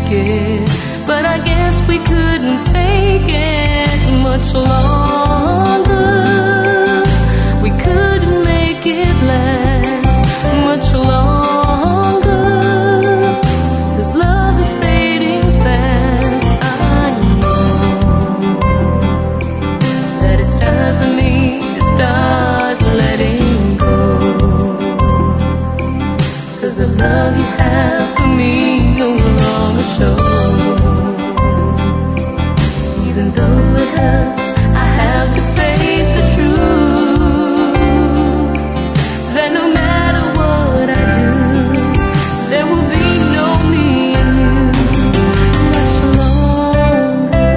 make it, but I guess we couldn't fake it much longer. We couldn't make it last much longer, 'cause love is fading fast. I know that it's time for me to start letting go, 'cause the love you have for me no longer shows. Even though it hurts, I have to face the truth, that no matter what I do, there will be no me and you much longer.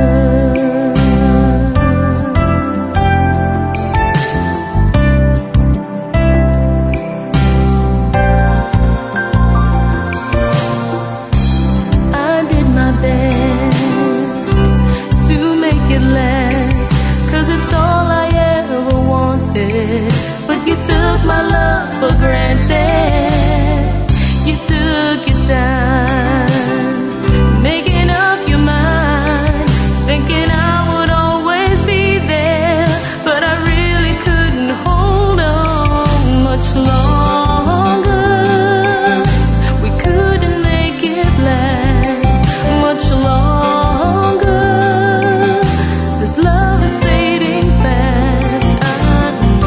I did my best to make it last, 'cause it's all I ever wanted. But you took my love for granted. You took your time making up your mind, thinking I would always be there. But I really couldn't hold on much longer. We couldn't make it last much longer. This love is fading fast. I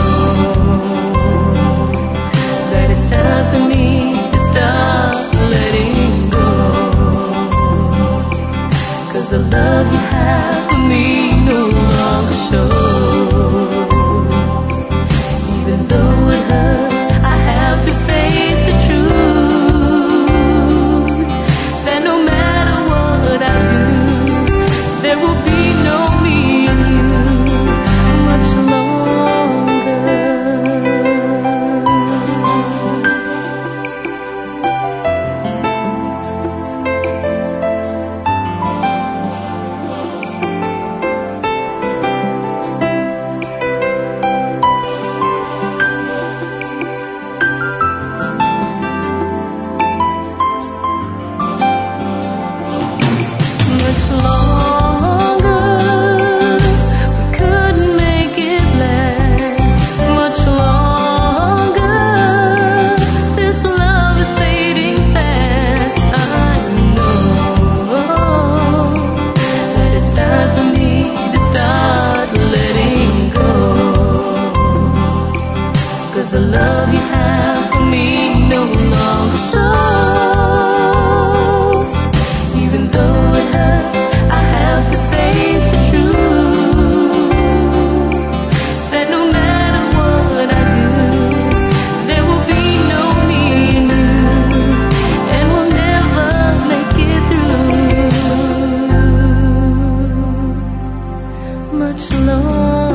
know that it's time for me to stop letting go, 'cause the love you have for me no longer shows. Even though it hurts, I have to face the truth, that no matter what I do, there will be no me and you much longer. Much longer. We couldn't make it last much longer. This love is fading fast. I know that it's time for me to start letting go, 'cause the love you have for me no longer shows. Even though it hurts, I have to face the truth, that no matter what I do, there will be no me and you, and we'll never make it through much longer.